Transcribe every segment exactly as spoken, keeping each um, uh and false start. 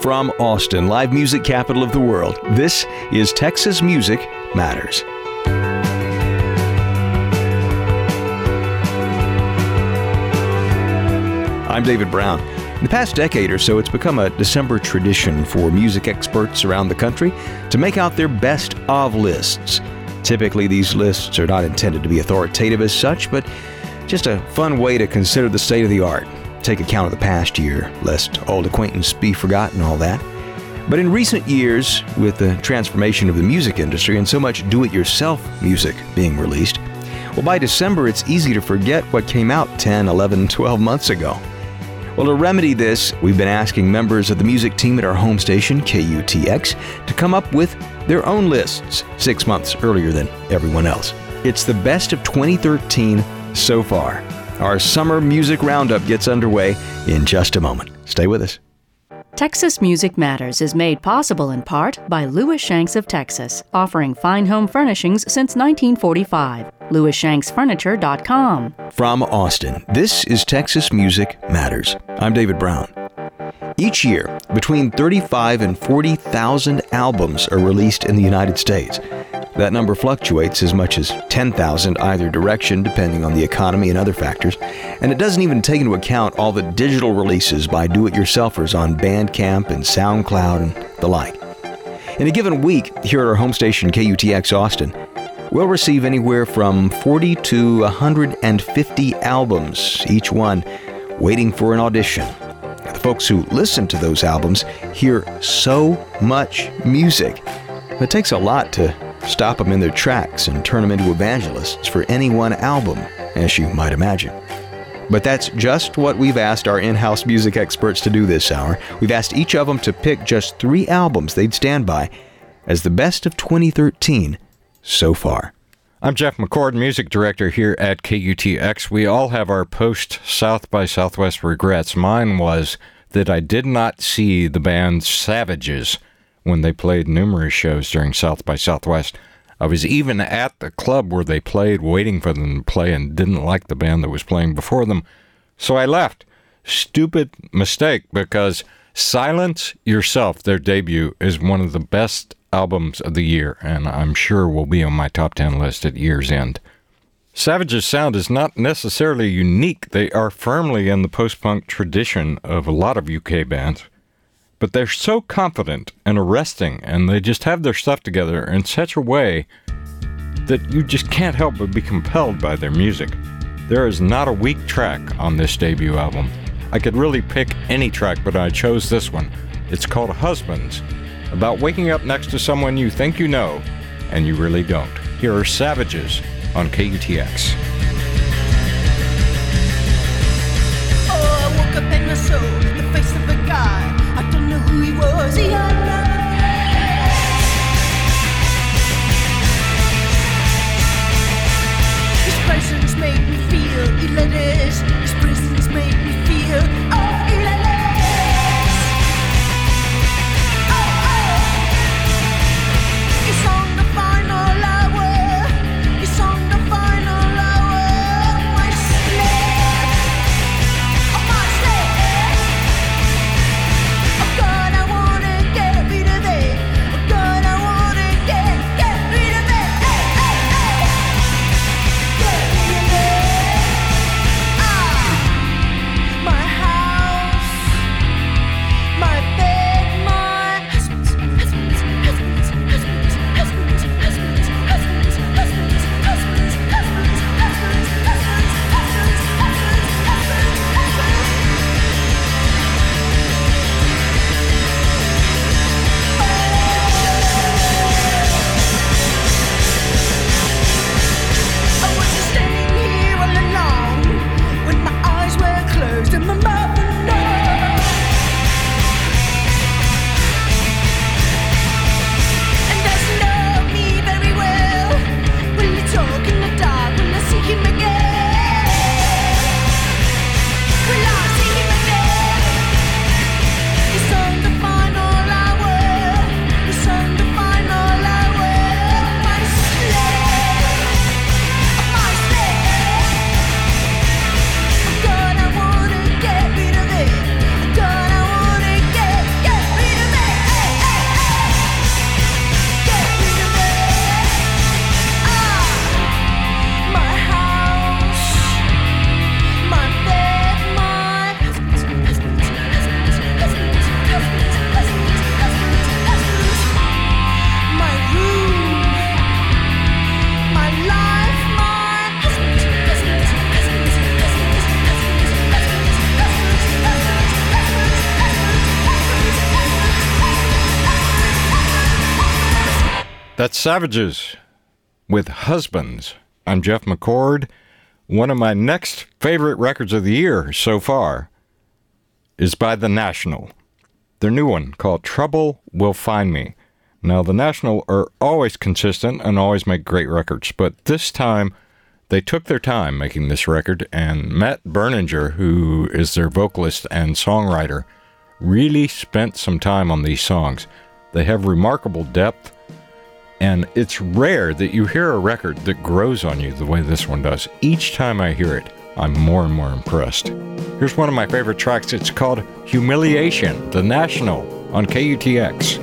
from Austin, live music capital of the world. This is Texas Music Matters. I'm David Brown. In the past decade or so, it's become a December tradition for music experts around the country to make out their best of lists. Typically, these lists are not intended to be authoritative as such, but just a fun way to consider the state of the art, take account of the past year, lest old acquaintance be forgotten, all that. But in recent years, with the transformation of the music industry and so much do-it-yourself music being released, well, by December, it's easy to forget what came out ten, eleven, twelve months ago. Well, to remedy this, we've been asking members of the music team at our home station, K U T X, to come up with their own lists six months earlier than everyone else. It's the best of twenty thirteen so far. Our summer music roundup gets underway in just a moment. Stay with us. Texas Music Matters is made possible in part by Lewis Shanks of Texas, offering fine home furnishings since nineteen forty-five. Lewis Shanks Furniture dot com. From Austin, this is Texas Music Matters. I'm David Brown. Each year, between thirty-five and forty thousand albums are released in the United States. That number fluctuates as much as ten thousand either direction, depending on the economy and other factors. And it doesn't even take into account all the digital releases by do-it-yourselfers on Bandcamp and SoundCloud and the like. In a given week, here at our home station, K U T X Austin, we'll receive anywhere from forty to one hundred fifty albums, each one waiting for an audition. The folks who listen to those albums hear so much music. It takes a lot to stop them in their tracks and turn them into evangelists for any one album, as you might imagine. But that's just what we've asked our in-house music experts to do this hour. We've asked each of them to pick just three albums they'd stand by as the best of twenty thirteen so far. I'm Jeff McCord, music director here at K U T X. We all have our post-South by Southwest regrets. Mine was that I did not see the band Savages when they played numerous shows during South by Southwest. I was even at the club where they played, waiting for them to play, and didn't like the band that was playing before them, so I left. Stupid mistake, because Silence Yourself, their debut, is one of the best albums of the year, and I'm sure will be on my top ten list at year's end. Savage's sound is not necessarily unique. They are firmly in the post-punk tradition of a lot of U K bands. But they're so confident and arresting, and they just have their stuff together in such a way that you just can't help but be compelled by their music. There is not a weak track on this debut album. I could really pick any track, but I chose this one. It's called Husbands, about waking up next to someone you think you know, and you really don't. Here are Savages on K U T X. Oh, I woke up and I saw the face of a guy. I don't know who he was, he had eyes. His presence made me feel elitist. His presence made me feel, oh, elitist. Oh, oh. It's on the final hour. It's on the final hour. That's Savages with Husbands. I'm Jeff McCord. One of my next favorite records of the year so far is by The National. Their new one called Trouble Will Find Me. Now, The National are always consistent and always make great records, but this time they took their time making this record, and Matt Berninger, who is their vocalist and songwriter, really spent some time on these songs. They have remarkable depth, and it's rare that you hear a record that grows on you the way this one does. Each time I hear it, I'm more and more impressed. Here's one of my favorite tracks. It's called Humiliation, The National, on K U T X.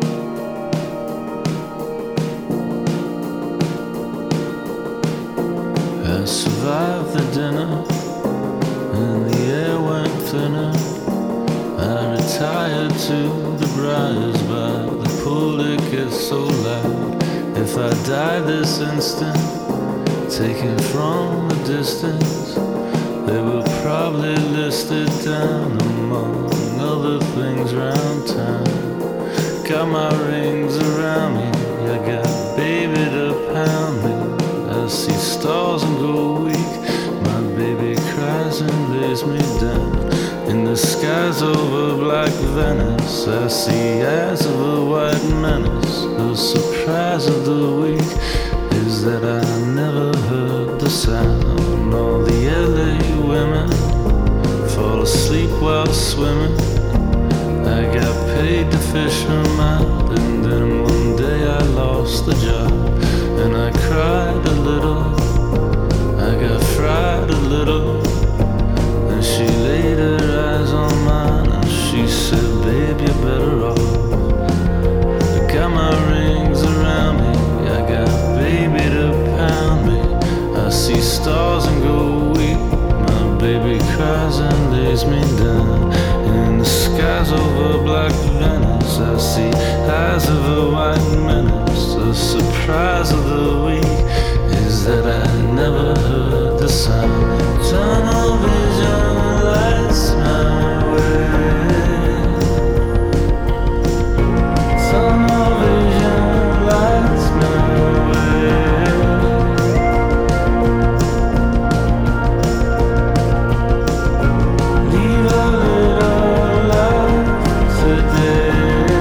I survived the dinner, and the air went thinner. I retired to the briars by the pool, it gets so loud. If I die this instant, taken from a distance, they will probably list it down among other things round town. Got my rings around me, I got baby to pound me. I see stars and go weak, my baby cries and lays me down. In the skies over black Venice, I see eyes of a white menace. The surprise of the week is that I never heard the sound. All the L A women fall asleep while swimming. I got paid to fish them out, and then one day I lost the job. And I cried a little, I got fried a little. And she laid her eyes on mine, and she said, babe, you're better off. I got my rings around me, I got baby to pound me. I see stars and go weak, my baby cries and lays me down. In the skies over black Venice, I see eyes of a white menace. The surprise of the week is that I never heard the sound. Tunnel vision lights my way. Tunnel vision lights my way. Leave a little life today.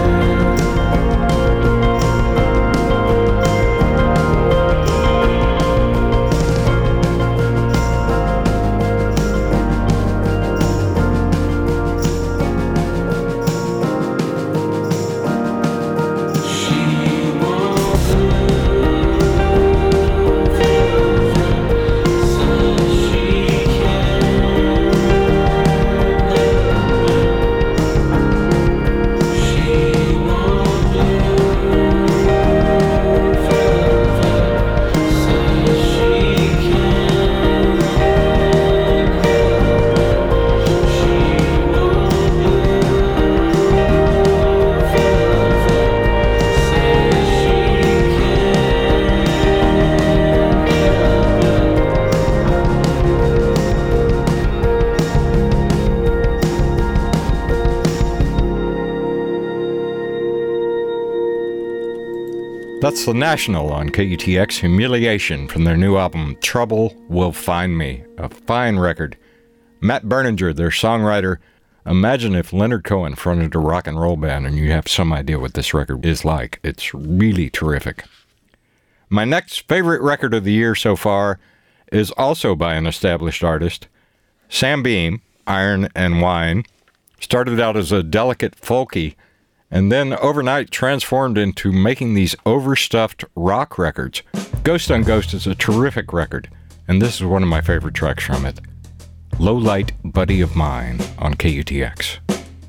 That's The National on K U T X, Humiliation, from their new album, Trouble Will Find Me. A fine record. Matt Berninger, their songwriter. Imagine if Leonard Cohen fronted a rock and roll band and you have some idea what this record is like. It's really terrific. My next favorite record of the year so far is also by an established artist. Sam Beam, Iron and Wine, started out as a delicate folky, and then overnight transformed into making these overstuffed rock records. Ghost on Ghost is a terrific record, and this is one of my favorite tracks from it. Low Light Buddy of Mine on K U T X.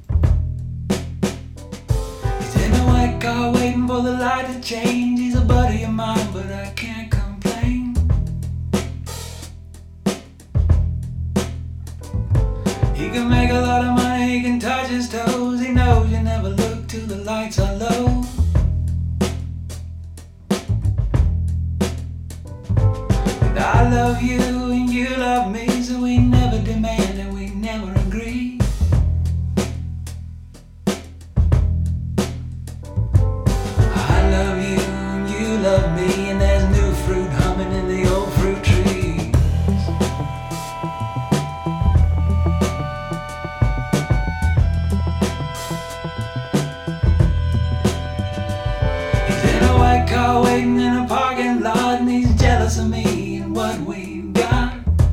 He's in a white car waiting for the light to change. He's a buddy of mine, but I can't complain. He can make a lot of money, he can touch his toes. He knows you never look till the lights are low. And I love you and you love me, so we never demand and we never agree. I love you and you car waiting in a parking lot, and he's jealous of me and what we've got.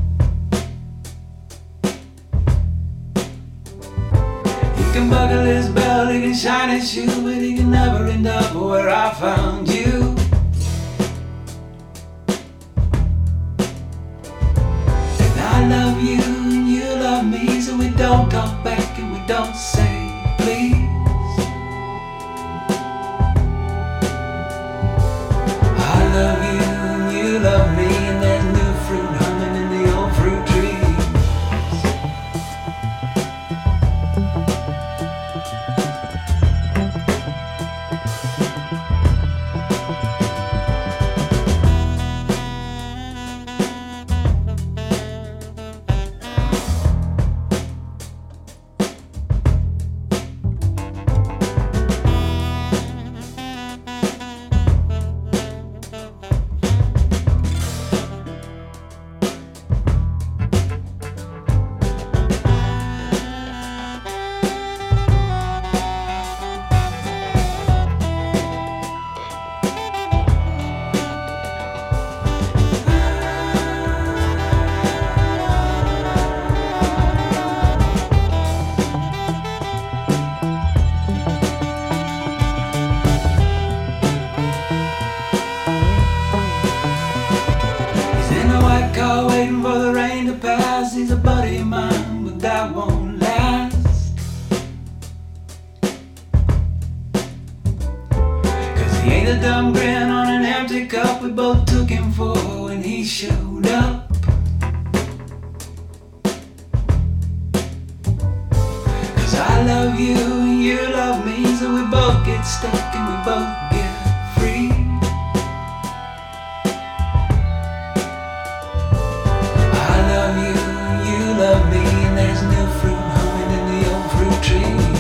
He can buckle his belt, he can shine his shoe, but he can never end up where I found you. And I love you and you love me, so we don't talk back and we don't say please. I love you and you love me, and there's new fruit humming in the old fruit trees. Waiting for the rain to pass, he's a buddy of mine, but that won't last. Cause he ain't a dumb grin on an empty cup we both took him for when he showed up. Cause I love you and you love me, so we both get stuck and we both get free. Love me, and there's new fruit humming in the old fruit trees.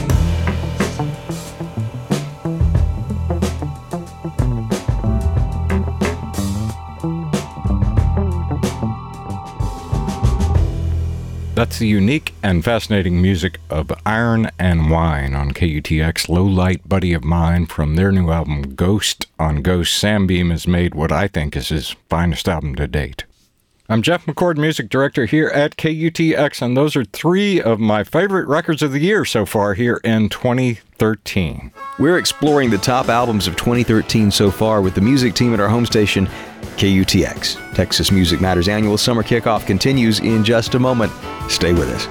That's the unique and fascinating music of Iron and Wine on K U T X. Low Light Buddy of Mine from their new album Ghost on Ghost. Sam Beam has made what I think is his finest album to date. I'm Jeff McCord, music director here at K U T X, and those are three of my favorite records of the year so far here in twenty thirteen. We're exploring the top albums of twenty thirteen so far with the music team at our home station, K U T X. Texas Music Matters annual summer kickoff continues in just a moment. Stay with us.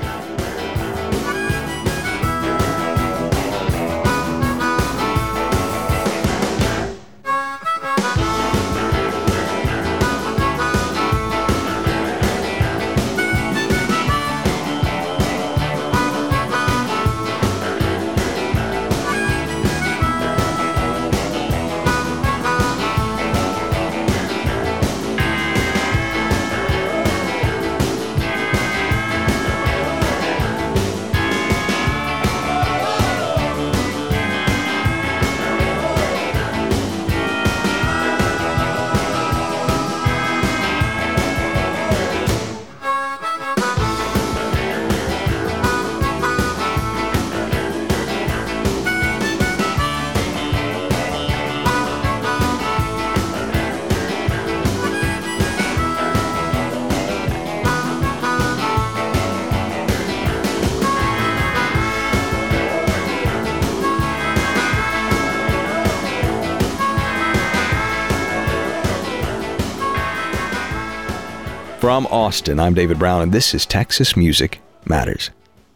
From Austin, I'm David Brown, and this is Texas Music Matters.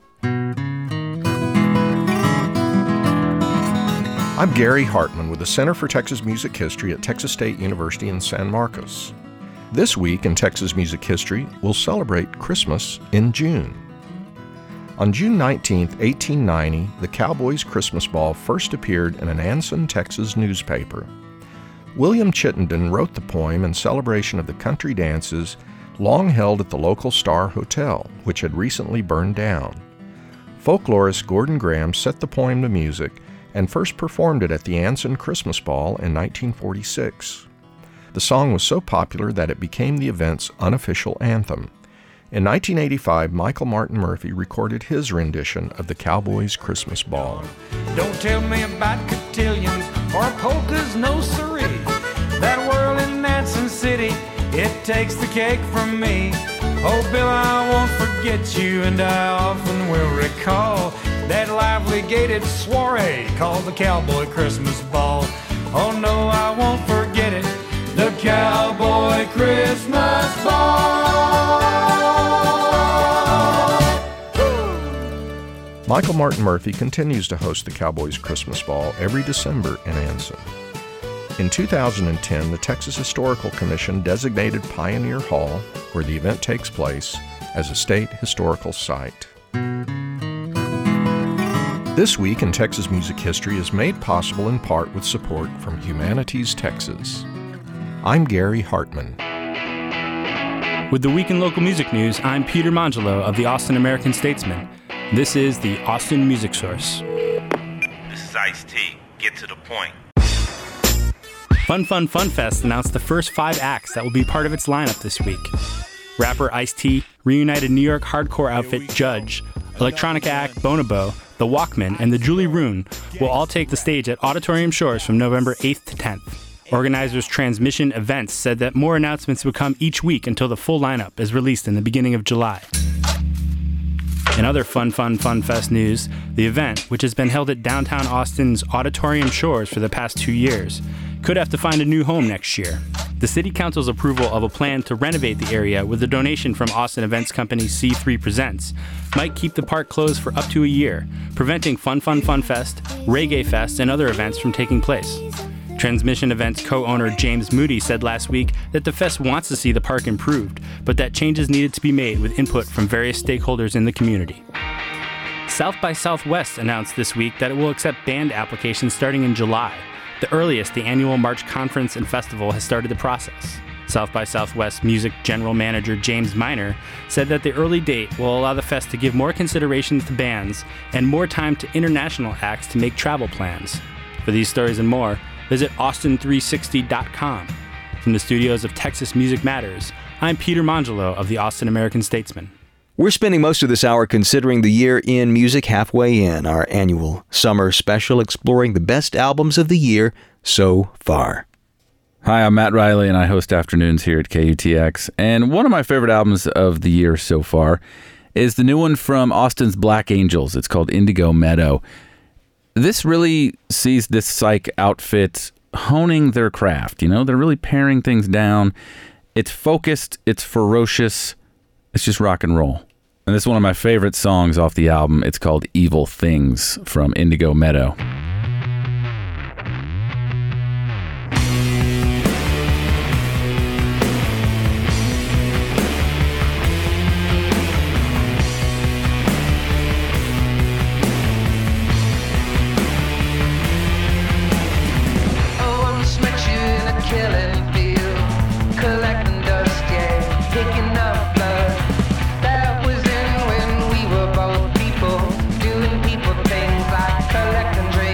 I'm Gary Hartman with the Center for Texas Music History at Texas State University in San Marcos. This week in Texas Music History, we'll celebrate Christmas in June. On June nineteenth, eighteen ninety, the Cowboys' Christmas Ball first appeared in an Anson, Texas newspaper. William Chittenden wrote the poem in celebration of the country dances long held at the local Star Hotel, which had recently burned down. Folklorist Gordon Graham set the poem to music and first performed it at the Anson Christmas Ball in nineteen forty-six. The song was so popular that it became the event's unofficial anthem. In nineteen eighty-five, Michael Martin Murphey recorded his rendition of the Cowboys' Christmas Ball. Don't tell me about cotillions or polkas, no siree. that whirling dancing city, it takes the cake from me. Oh, Bill, I won't forget you, and I often will recall that lively gated soiree called the Cowboy Christmas Ball. Oh, no, I won't forget it, the Cowboy Christmas Ball. Michael Martin Murphy continues to host the Cowboys Christmas Ball every December in Anson. In two thousand ten, the Texas Historical Commission designated Pioneer Hall, where the event takes place, as a state historical site. This Week in Texas Music History is made possible in part with support from Humanities Texas. I'm Gary Hartman. With the Week in Local Music News, I'm Peter Mangelo of the Austin American Statesman. This is the Austin Music Source. This is Ice-T. Get to the point. Fun Fun Fun Fest announced the first five acts that will be part of its lineup this week. Rapper Ice-T, reunited New York hardcore outfit Judge, electronic act Bonobo, The Walkmen, and the Julie Rune will all take the stage at Auditorium Shores from November eighth to tenth. Organizers Transmission Events said that more announcements would come each week until the full lineup is released in the beginning of July. In other Fun Fun Fun Fest news, the event, which has been held at downtown Austin's Auditorium Shores for the past two years, could have to find a new home next year. The City Council's approval of a plan to renovate the area with a donation from Austin events company C three Presents might keep the park closed for up to a year, preventing Fun Fun Fun Fest, Reggae Fest, and other events from taking place. Transmission Events co-owner James Moody said last week that the fest wants to see the park improved, but that changes needed to be made with input from various stakeholders in the community. South by Southwest announced this week that it will accept band applications starting in July. The earliest the annual March Conference and Festival has started the process. South by Southwest Music General Manager James Miner said that the early date will allow the fest to give more consideration to bands and more time to international acts to make travel plans. For these stories and more, visit austin three sixty dot com. From the studios of Texas Music Matters, I'm Peter Mangelo of the Austin American Statesman. We're spending most of this hour considering the year in music halfway in, our annual summer special exploring the best albums of the year so far. Hi, I'm Matt Riley, and I host afternoons here at K U T X. And one of my favorite albums of the year so far is the new one from Austin's Black Angels. It's called Indigo Meadow. This really sees this psych outfit honing their craft. You know, they're really paring things down. It's focused, it's ferocious, it's just rock and roll. And this is one of my favorite songs off the album. It's called Evil Things from Indigo Meadow. That was in when we were both people, doing people things like collecting dreams.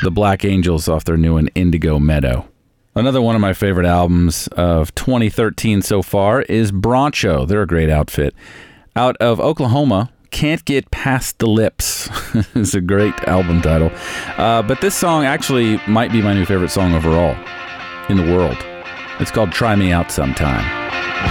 The Black Angels off their new one, Indigo Meadow. Another one of my favorite albums of twenty thirteen so far is Broncho. They're a great outfit. Out of Oklahoma, Can't Get Past the Lips is a great album title. Uh, but this song actually might be my new favorite song overall in the world. It's called Try Me Out Sometime.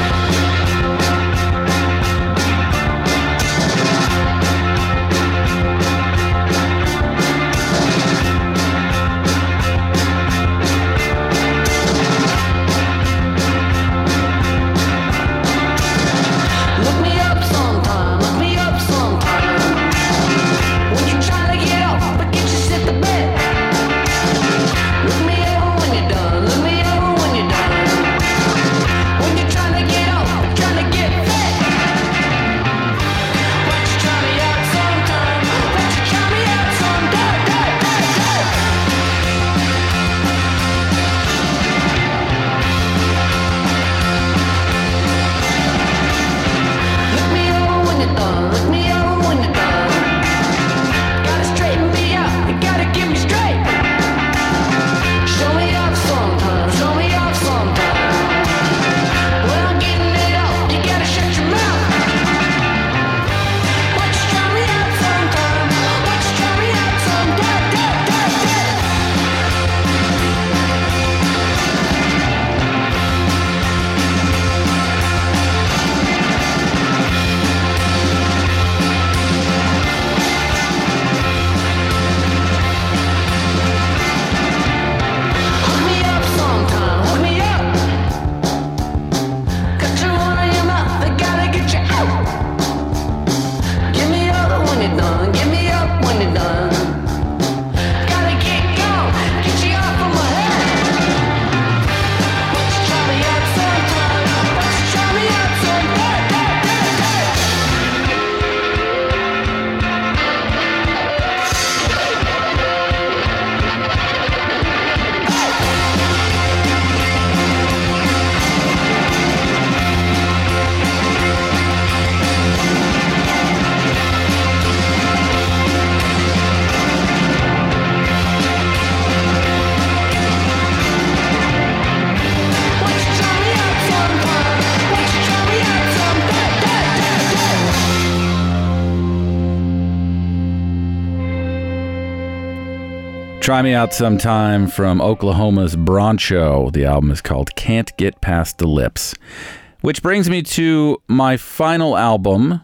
Try Me Out Sometime from Oklahoma's Broncho. The album is called Can't Get Past the Lips. Which brings me to my final album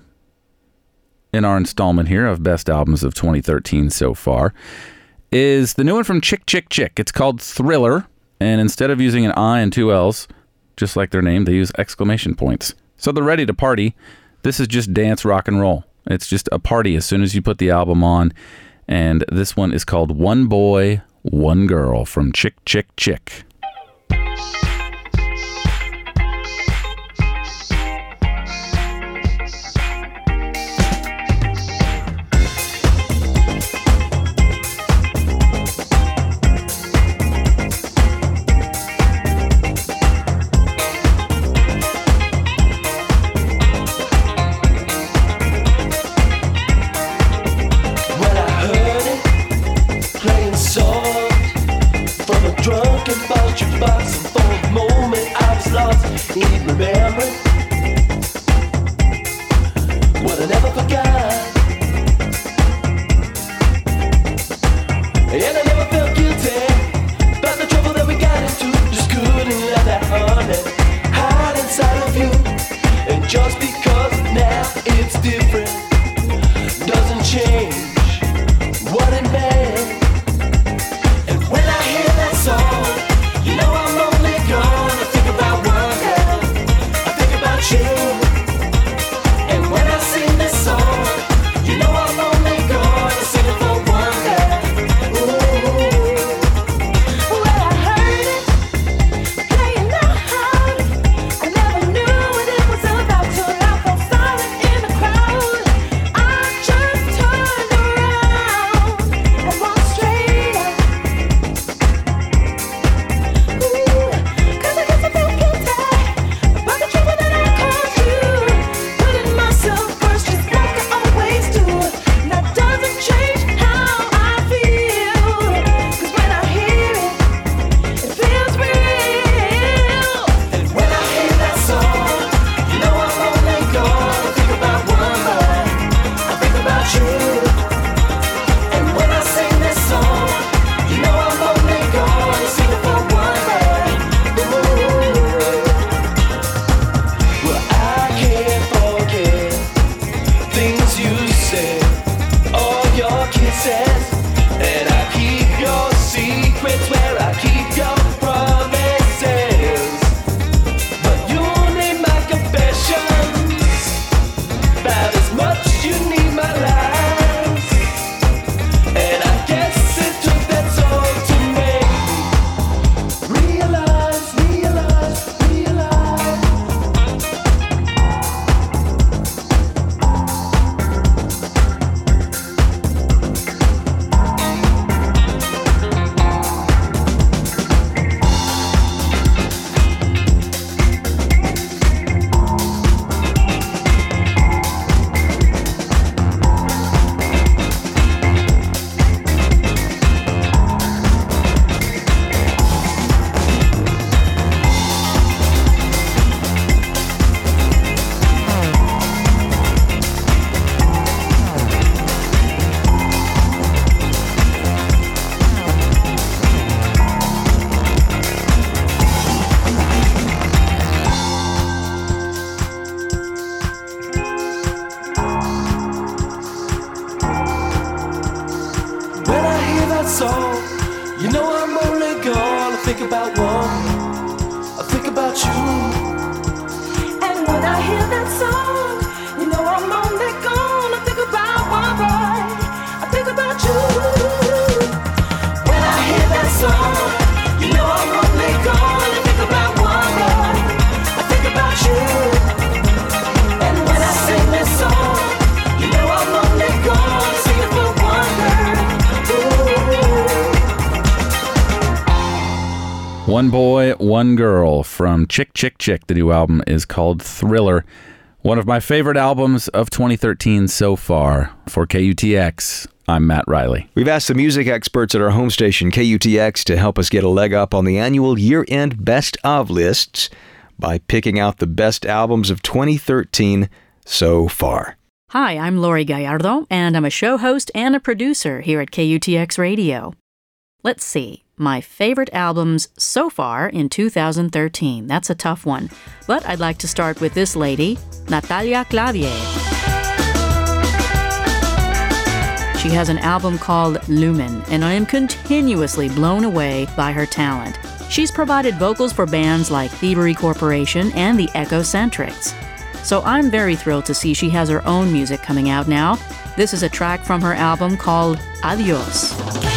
in our installment here of Best Albums of twenty thirteen so far, is the new one from Chick Chick Chick. It's called Thriller, and instead of using an I and two L's, just like their name, they use exclamation points. So they're ready to party. This is just dance rock and roll. It's just a party as soon as you put the album on. And this one is called One Boy, One Girl from Chick Chick Chick. Playing the hard, I never knew what it was about to that song, you know I'm only gonna think about one boy. I think about you. When I hear that song, you know I'm only gonna think about one boy. I think about you. And when I sing this song, you know I'm only gonna sing it for one girl. Ooh. One Boy, One Girl from Chick Chick Chick. The new album is called Thriller. One of my favorite albums of twenty thirteen so far. For K U T X, I'm Matt Riley. We've asked the music experts at our home station, K U T X, to help us get a leg up on the annual year-end Best Of lists by picking out the best albums of twenty thirteen so far. Hi, I'm Lori Gallardo, and I'm a show host and a producer here at K U T X Radio. Let's see. My favorite albums so far in two thousand thirteen. That's a tough one. But I'd like to start with this lady, Natalia Clavier. She has an album called Lumen, and I am continuously blown away by her talent. She's provided vocals for bands like Thievery Corporation and the Echocentrics. So I'm very thrilled to see she has her own music coming out now. This is a track from her album called Adios.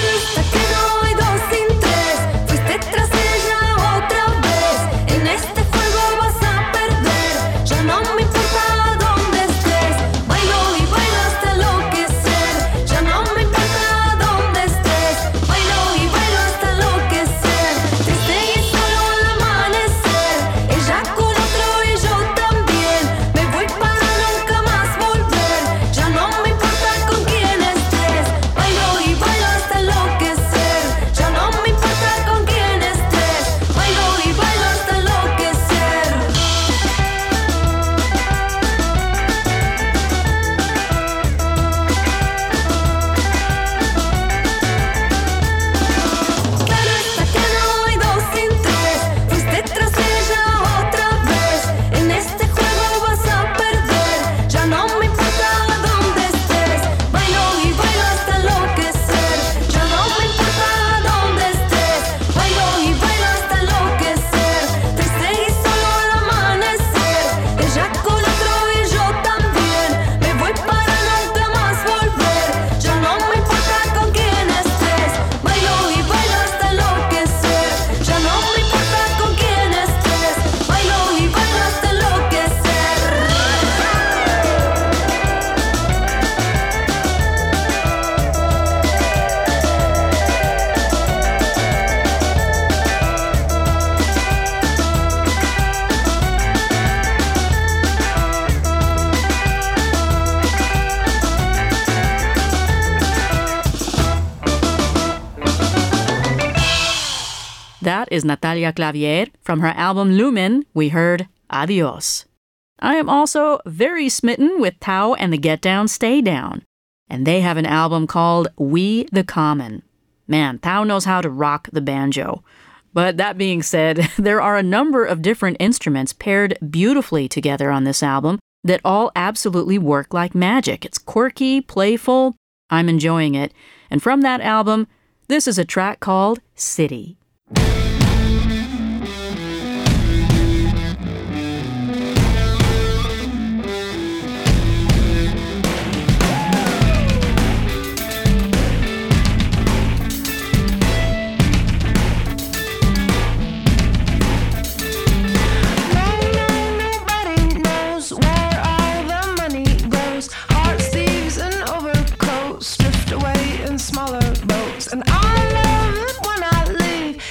That is Natalia Clavier. From her album Lumen, we heard Adios. I am also very smitten with Tao and the Get Down, Stay Down. And they have an album called We the Common. Man, Tao knows how to rock the banjo. But that being said, there are a number of different instruments paired beautifully together on this album that all absolutely work like magic. It's quirky, playful. I'm enjoying it. And from that album, this is a track called City. And I love it when I leave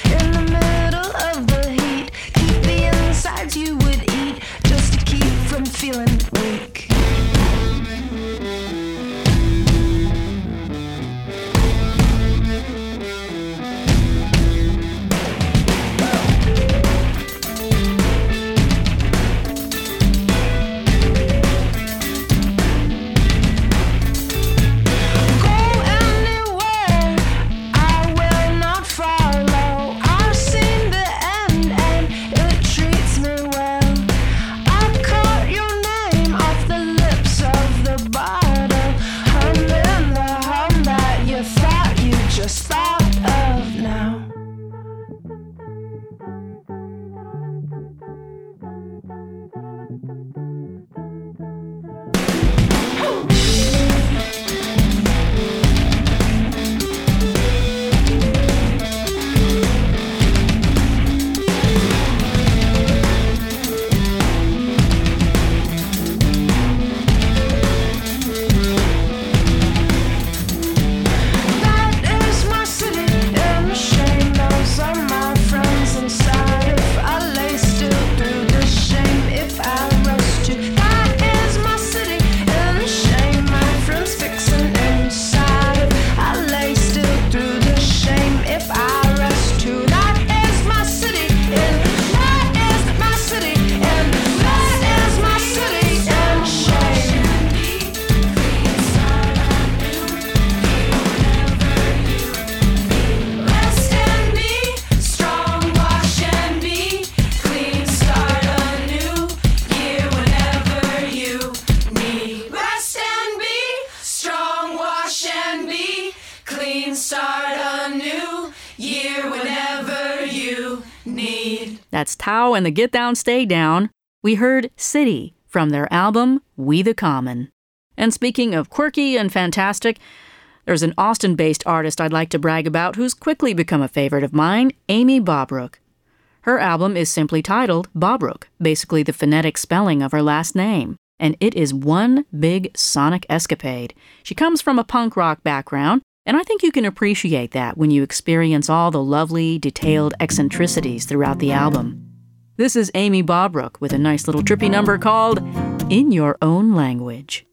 That's Tao and the Get Down Stay Down. We heard City from their album We the Common. And speaking of quirky and fantastic, there's an Austin-based artist I'd like to brag about who's quickly become a favorite of mine, Amy Bobrook. Her album is simply titled Bobrook, basically the phonetic spelling of her last name, and it is one big sonic escapade. She comes from a punk rock background, and I think you can appreciate that when you experience all the lovely, detailed eccentricities throughout the album. This is Amy Bobrook with a nice little trippy number called In Your Own Language.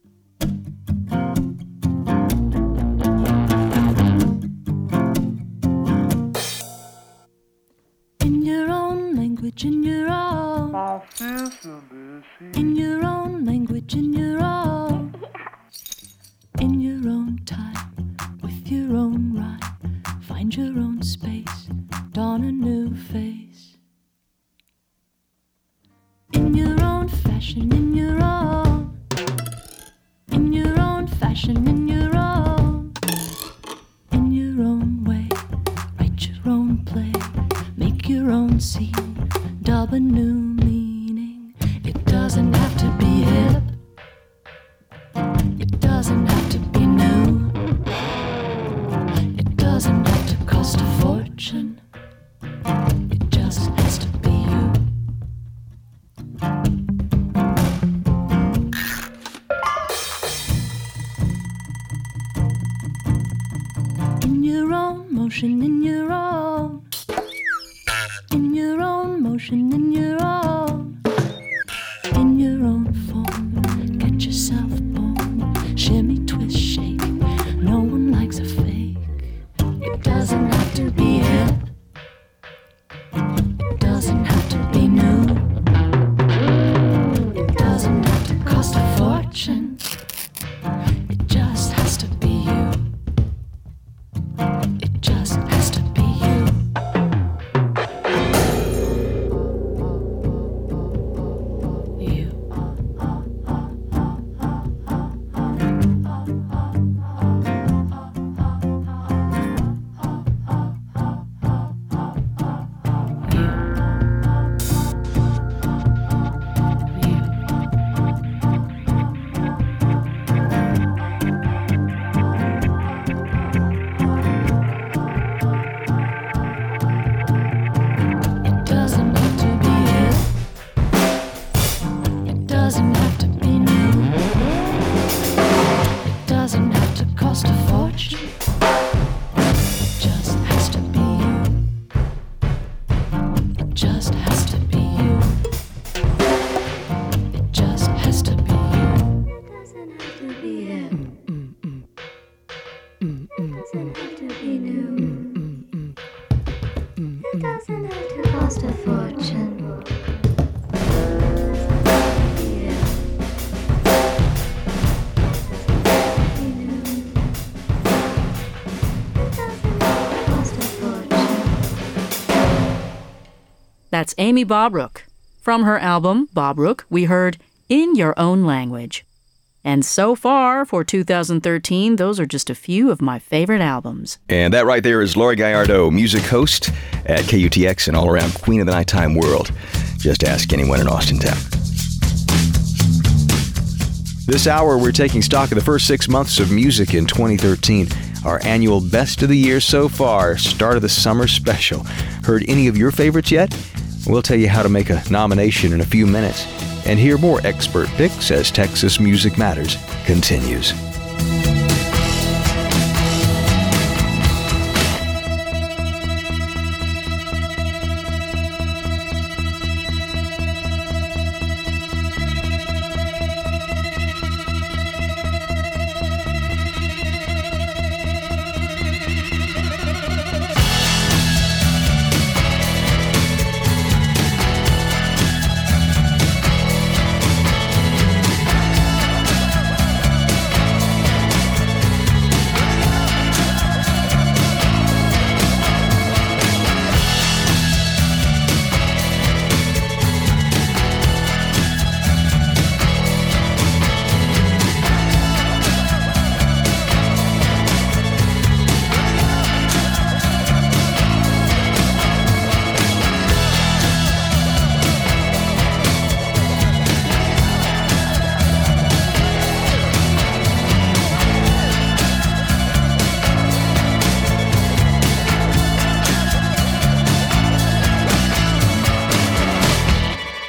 In your own language, in your own. In your own language, in your own. In your own time, with your own rhyme. Find your own space, dawn a new face. In your own fashion, in your own. In your own fashion, in your own. In your own way, write your own play. Make your own scene, dub a new meaning. It doesn't have to be hip. It doesn't have to be new. It doesn't have to cost a fortune. It just has to be you. In your own motion, in your own. In your own motion, in your own. In your own form, get yourself born. Shimmy, twist, shake. No one likes a fake. It doesn't have to be hip. It doesn't have to be new. It doesn't have to cost a fortune. It just has to be you. It just has to be you. You. It doesn't have to be hip. It doesn't have to be new. It doesn't have to cost a fortune. It just has to be you. It just has to be you. It just has to be you. It doesn't have to be hip. It doesn't have to be new. It doesn't have to cost a fortune. That's Amy Bobrook. From her album, Bobrook, we heard In Your Own Language. And so far, for two thousand thirteen, those are just a few of my favorite albums. And that right there is Lori Gallardo, music host at K U T X and all around Queen of the Nighttime world. Just ask anyone in Austin Town. This hour, we're taking stock of the first six months of music in twenty thirteen. Our annual Best of the Year so far, start of the summer special. Heard any of your favorites yet? We'll tell you how to make a nomination in a few minutes and hear more expert picks as Texas Music Matters continues.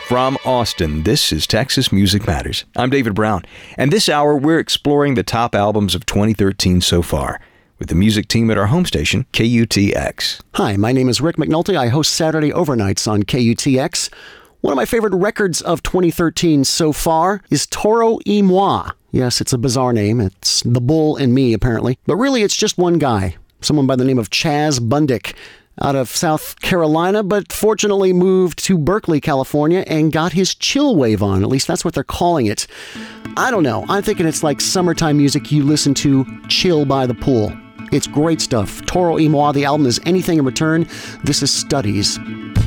from Austin. This is Texas Music Matters. I'm David Brown, and this hour we're exploring the top albums of twenty thirteen so far with the music team at our home station, K U T X. Hi, my name is Rick McNulty. I host Saturday Overnights on K U T X. One of my favorite records of twenty thirteen so far is Toro y Moi. Yes, it's a bizarre name. It's The Bull and Me, apparently. But really, it's just one guy, someone by the name of Chaz Bundick, out of South Carolina, but fortunately moved to Berkeley, California, and got his chill wave on. At least that's what they're calling it. I don't know. I'm thinking it's like summertime music you listen to chill by the pool. It's great stuff. Toro y Moi, the album is Anything in Return. This is Studies.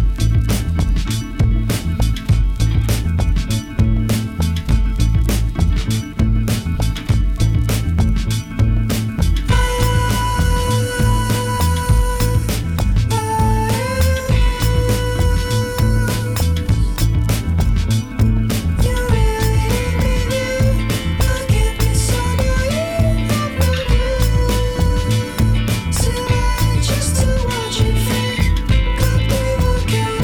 Just to watch it fade, got me looking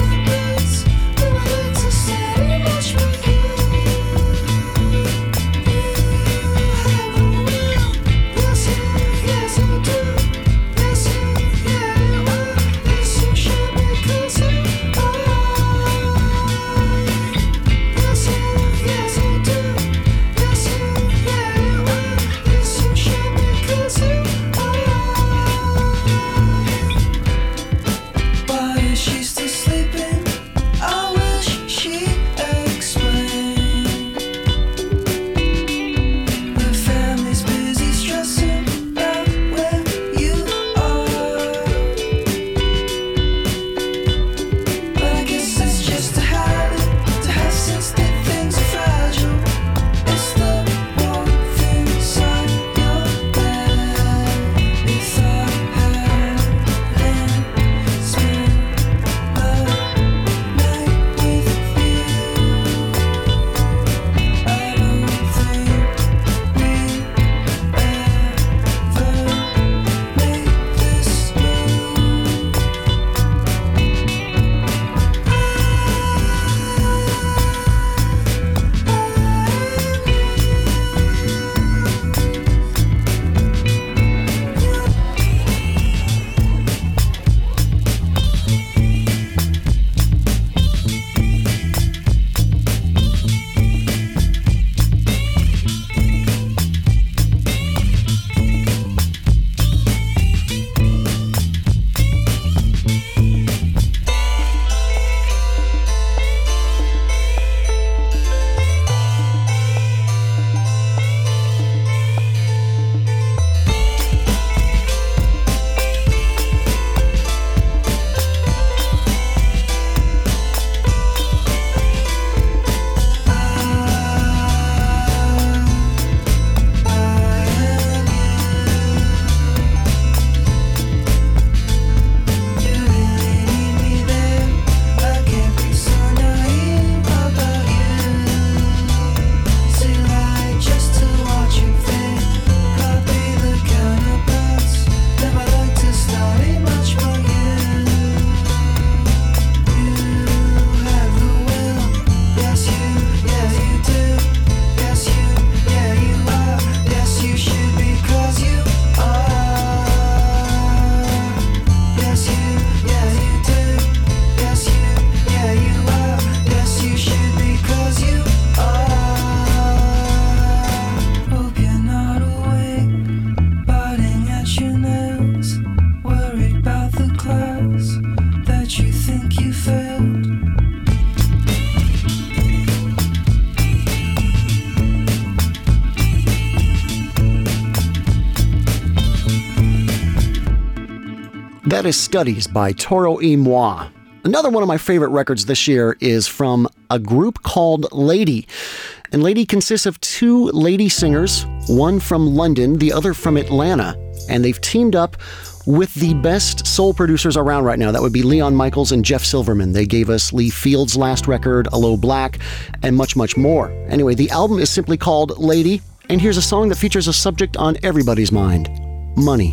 That is Studies by Toro y Moi. Another one of my favorite records this year is from a group called Lady. And Lady consists of two lady singers, one from London, the other from Atlanta. And they've teamed up with the best soul producers around right now. That would be Leon Michaels and Jeff Silverman. They gave us Lee Field's last record, Aloe Black, and much, much more. Anyway, the album is simply called Lady. And here's a song that features a subject on everybody's mind: money.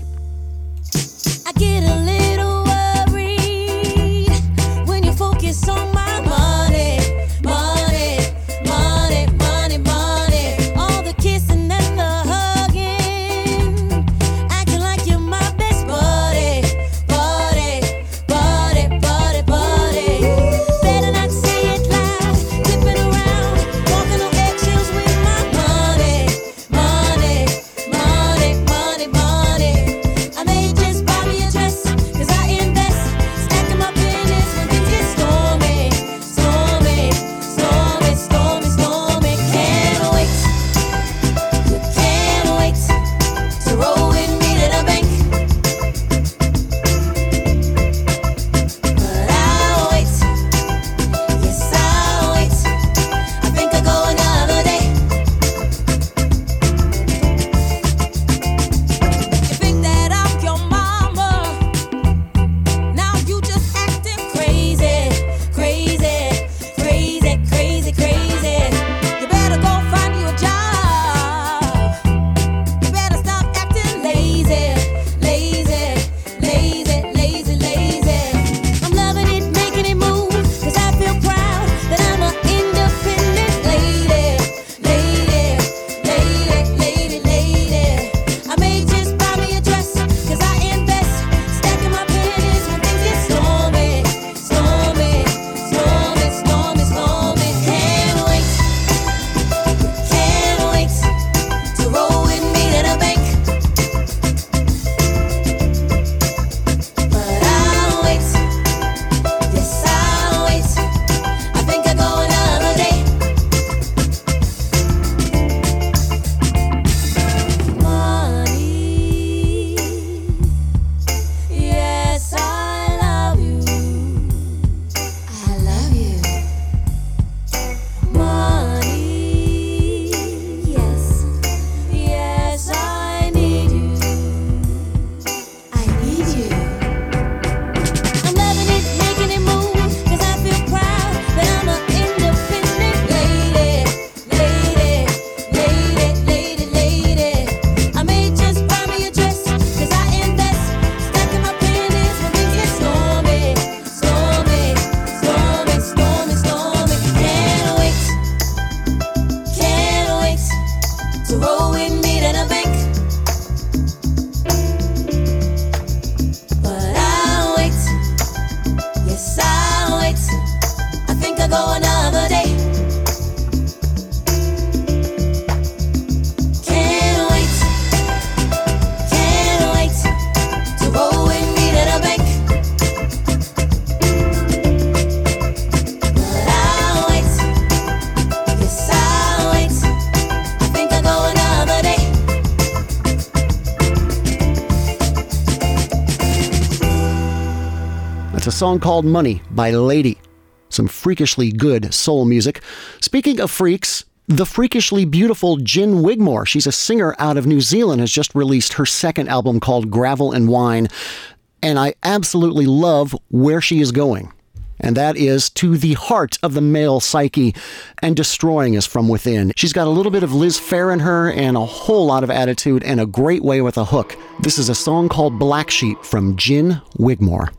I get a little worried when you focus on my money, money. It's a song called Money by Lady. Some freakishly good soul music. Speaking of freaks, the freakishly beautiful Gin Wigmore, she's a singer out of New Zealand, has just released her second album called Gravel and Wine. And I absolutely love where she is going. And that is to the heart of the male psyche and destroying us from within. She's got a little bit of Liz Phair in her and a whole lot of attitude and a great way with a hook. This is a song called Black Sheep from Gin Wigmore.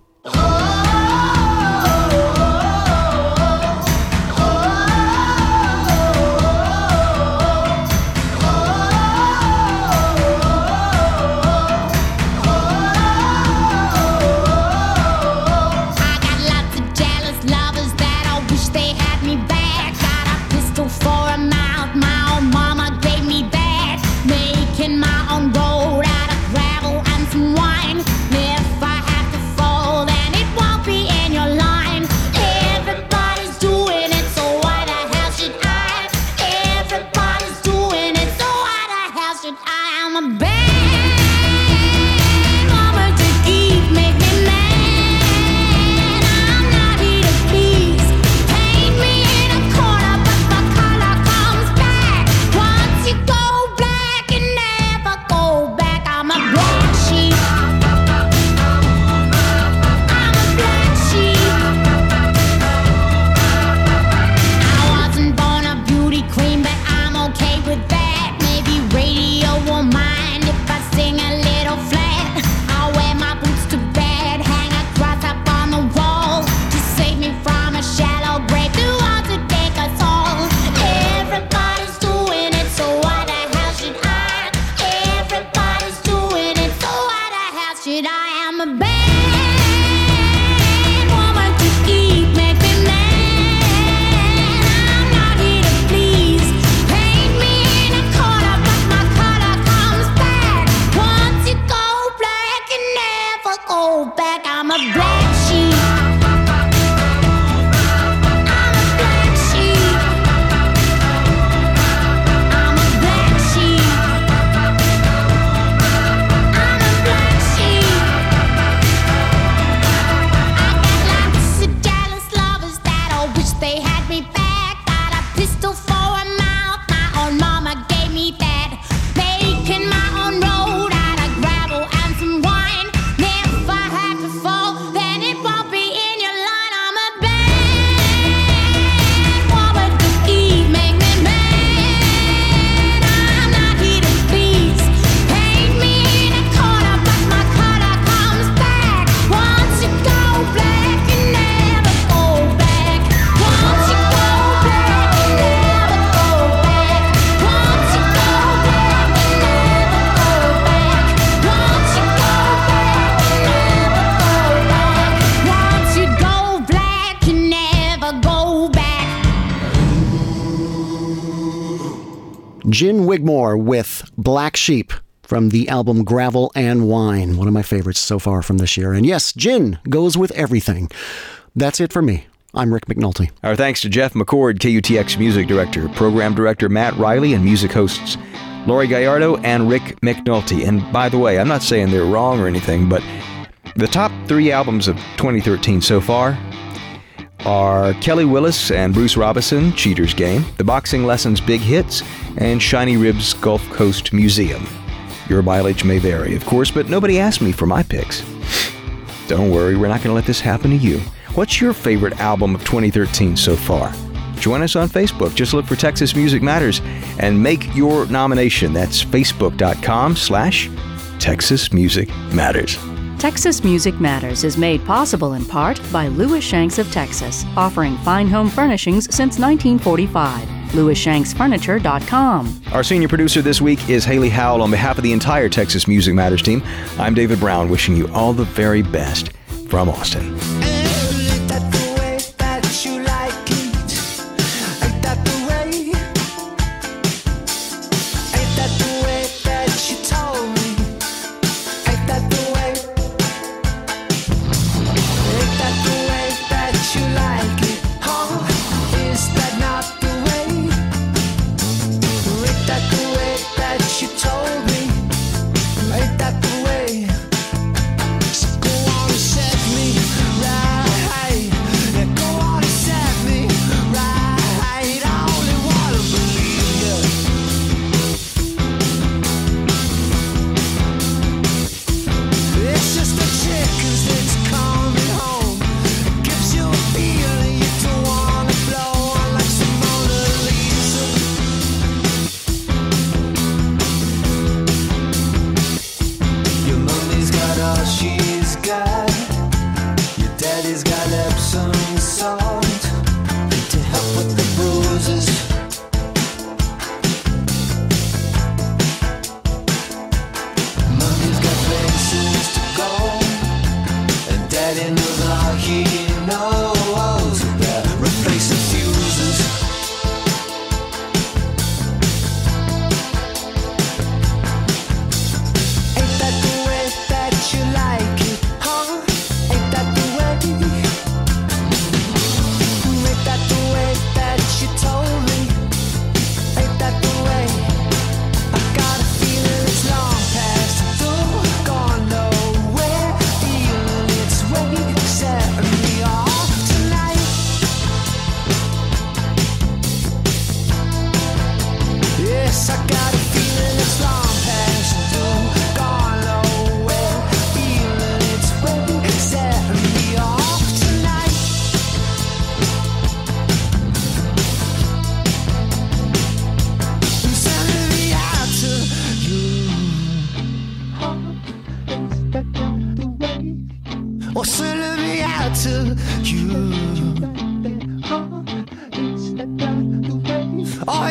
Gin Wigmore with Black Sheep from the album Gravel and Wine, one of my favorites so far from this year. And yes, gin goes with everything. That's it for me. I'm Rick McNulty. Our thanks to Jeff McCord, K U T X Music Director, Program Director Matt Riley, and music hosts Lori Gallardo and Rick McNulty. And by the way, I'm not saying they're wrong or anything, but the top three albums of twenty thirteen so far are Kelly Willis and Bruce Robinson, Cheater's Game, The Boxing Lessons Big Hits, and Shiny Ribs Gulf Coast Museum. Your mileage may vary, of course, but nobody asked me for my picks. Don't worry, we're not going to let this happen to you. What's your favorite album of twenty thirteen so far? Join us on Facebook. Just look for Texas Music Matters and make your nomination. That's facebook.com slash Texas Music Matters. Texas Music Matters is made possible in part by Lewis Shanks of Texas, offering fine home furnishings since nineteen forty-five. Lewis Shanks Furniture dot com. Our senior producer this week is Haley Howell. On behalf of the entire Texas Music Matters team, I'm David Brown, wishing you all the very best from Austin. Right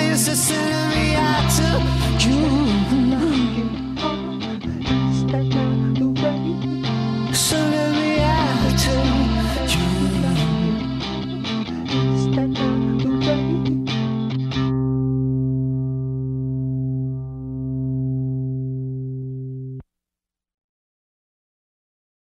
is sending me out to you.